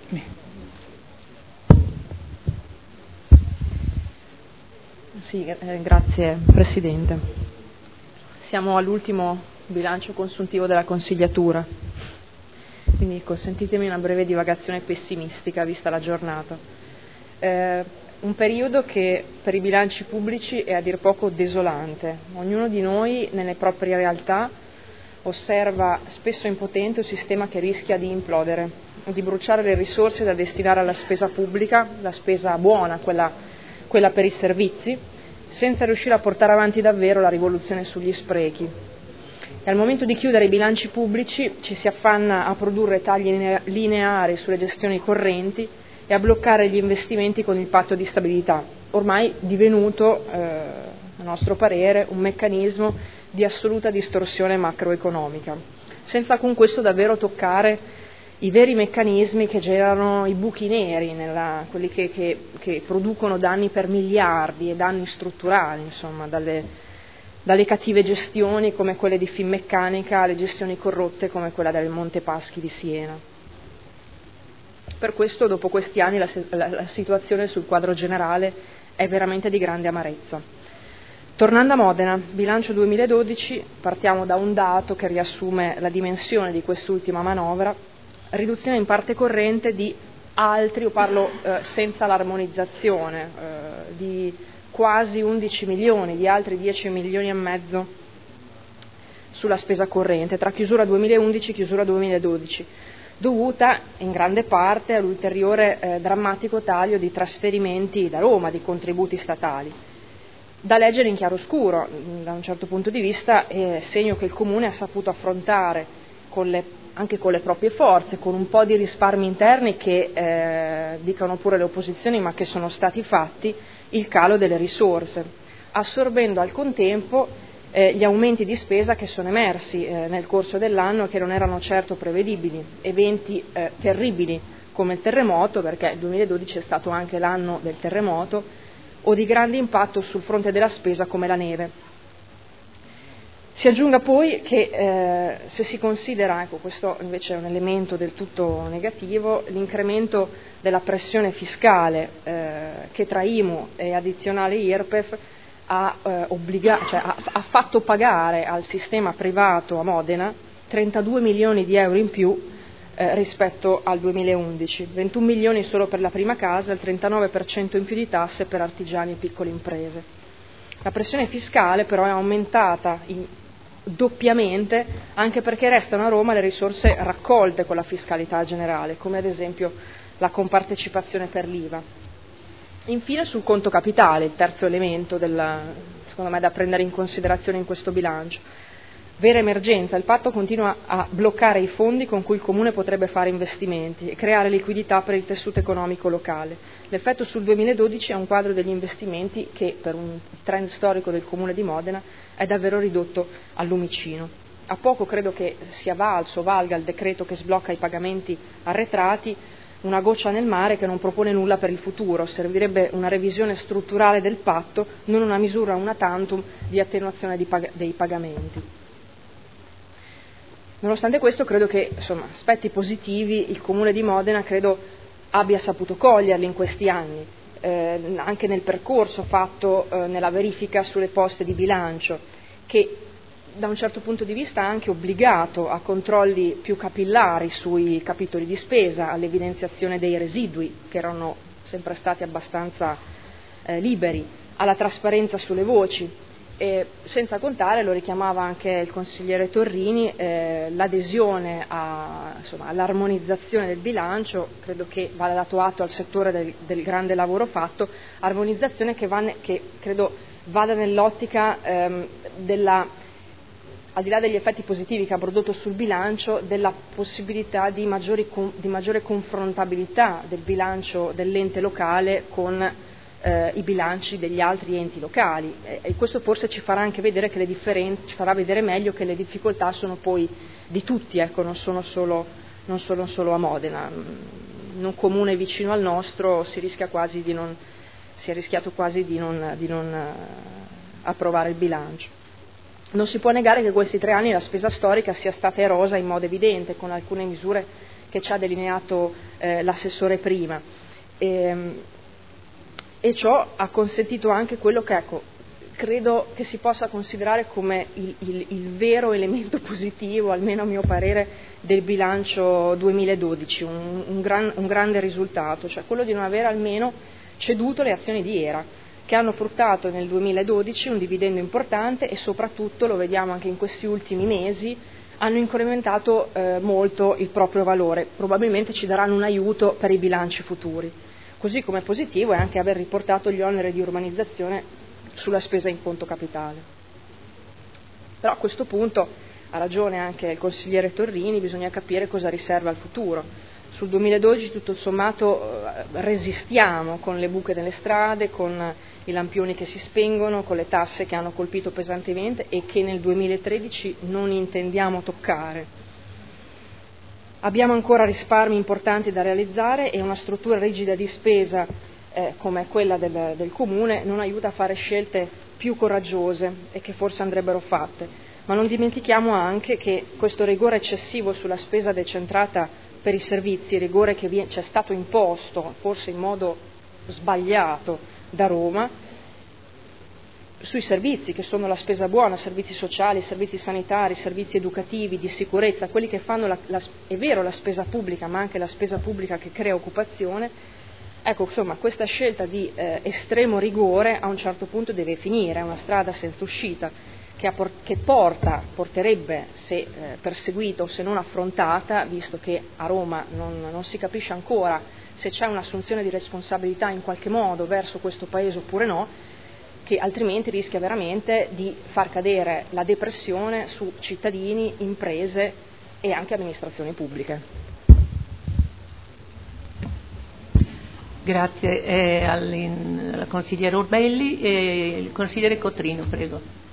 Sì, grazie Presidente. Siamo all'ultimo bilancio consuntivo della consigliatura, quindi consentitemi una breve divagazione pessimistica vista la giornata. Un periodo che per i bilanci pubblici è a dir poco desolante. Ognuno di noi nelle proprie realtà osserva spesso impotente un sistema che rischia di implodere, di bruciare le risorse da destinare alla spesa pubblica, la spesa buona, quella per i servizi, senza riuscire a portare avanti davvero la rivoluzione sugli sprechi. E al momento di chiudere i bilanci pubblici ci si affanna a produrre tagli lineari sulle gestioni correnti e a bloccare gli investimenti con il patto di stabilità, ormai divenuto, a nostro parere, un meccanismo di assoluta distorsione macroeconomica, senza con questo davvero toccare i veri meccanismi che generano i buchi neri, quelli che producono danni per miliardi e danni strutturali, insomma, dalle cattive gestioni come quelle di Finmeccanica alle gestioni corrotte come quella del Monte Paschi di Siena. Per questo, dopo questi anni, la situazione sul quadro generale è veramente di grande amarezza. Tornando a Modena, bilancio 2012, partiamo da un dato che riassume la dimensione di quest'ultima manovra: riduzione in parte corrente di altri, io parlo senza l'armonizzazione, di quasi 11 milioni, di altri 10 milioni e mezzo sulla spesa corrente, tra chiusura 2011 e chiusura 2012, dovuta in grande parte all'ulteriore drammatico taglio di trasferimenti da Roma, di contributi statali. Da leggere in chiaroscuro, da un certo punto di vista, segno che il Comune ha saputo affrontare anche con le proprie forze, con un po' di risparmi interni che dicano pure le opposizioni, ma che sono stati fatti, il calo delle risorse, assorbendo al contempo gli aumenti di spesa che sono emersi nel corso dell'anno e che non erano certo prevedibili, eventi terribili come il terremoto, perché il 2012 è stato anche l'anno del terremoto, o di grande impatto sul fronte della spesa come la neve. Si aggiunga poi che se si considera, ecco, questo invece è un elemento del tutto negativo, l'incremento della pressione fiscale che tra IMU e addizionale IRPEF ha fatto pagare al sistema privato a Modena 32 milioni di euro in più rispetto al 2011, 21 milioni solo per la prima casa, il 39% in più di tasse per artigiani e piccole imprese. La pressione fiscale però è aumentata doppiamente anche perché restano a Roma le risorse raccolte con la fiscalità generale, come ad esempio la compartecipazione per l'IVA. Infine sul conto capitale, il terzo elemento secondo me da prendere in considerazione in questo bilancio. Vera emergenza, il patto continua a bloccare i fondi con cui il Comune potrebbe fare investimenti e creare liquidità per il tessuto economico locale. L'effetto sul 2012 è un quadro degli investimenti che per un trend storico del Comune di Modena è davvero ridotto al lumicino. A poco credo che valga il decreto che sblocca i pagamenti arretrati, una goccia nel mare che non propone nulla per il futuro. Servirebbe una revisione strutturale del patto, non una misura una tantum di attenuazione dei pagamenti. Nonostante questo credo che aspetti positivi il Comune di Modena abbia saputo coglierli in questi anni, anche nel percorso fatto nella verifica sulle poste di bilancio, che da un certo punto di vista ha anche obbligato a controlli più capillari sui capitoli di spesa, all'evidenziazione dei residui che erano sempre stati abbastanza liberi, alla trasparenza sulle voci. Senza contare, lo richiamava anche il consigliere Torrini, l'adesione all'armonizzazione del bilancio. Credo che vada dato atto al settore del grande lavoro fatto, armonizzazione che credo vada nell'ottica al di là degli effetti positivi che ha prodotto sul bilancio, della possibilità di maggiore confrontabilità del bilancio dell'ente locale con i bilanci degli altri enti locali, e questo forse ci farà anche vedere ci farà vedere meglio che le difficoltà sono poi di tutti, ecco, non sono solo a Modena. In un comune vicino al nostro si è rischiato quasi di non approvare il bilancio. Non si può negare che questi 3 anni la spesa storica sia stata erosa in modo evidente, con alcune misure che ci ha delineato l'assessore prima. E ciò ha consentito anche quello che, credo che si possa considerare come il vero elemento positivo, almeno a mio parere, del bilancio 2012, un grande risultato, cioè quello di non aver almeno ceduto le azioni di ERA, che hanno fruttato nel 2012 un dividendo importante e soprattutto, lo vediamo anche in questi ultimi mesi, hanno incrementato molto il proprio valore, probabilmente ci daranno un aiuto per i bilanci futuri. Così come positivo è anche aver riportato gli oneri di urbanizzazione sulla spesa in conto capitale. Però a questo punto, ha ragione anche il consigliere Torrini, bisogna capire cosa riserva al futuro. Sul 2012 tutto sommato resistiamo con le buche nelle strade, con i lampioni che si spengono, con le tasse che hanno colpito pesantemente e che nel 2013 non intendiamo toccare. Abbiamo ancora risparmi importanti da realizzare e una struttura rigida di spesa come quella del Comune non aiuta a fare scelte più coraggiose e che forse andrebbero fatte. Ma non dimentichiamo anche che questo rigore eccessivo sulla spesa decentrata per i servizi, rigore che ci è stato imposto, forse in modo sbagliato, da Roma, sui servizi che sono la spesa buona, servizi sociali, servizi sanitari, servizi educativi, di sicurezza, quelli che fanno è vero la spesa pubblica, ma anche la spesa pubblica che crea occupazione. Ecco, insomma, questa scelta di estremo rigore a un certo punto deve finire, è una strada senza uscita che porterebbe, se perseguita o se non affrontata, visto che a Roma non si capisce ancora se c'è un'assunzione di responsabilità in qualche modo verso questo Paese oppure no, che altrimenti rischia veramente di far cadere la depressione su cittadini, imprese e anche amministrazioni pubbliche. Grazie al consigliere Urbelli e il consigliere Cottrino, prego.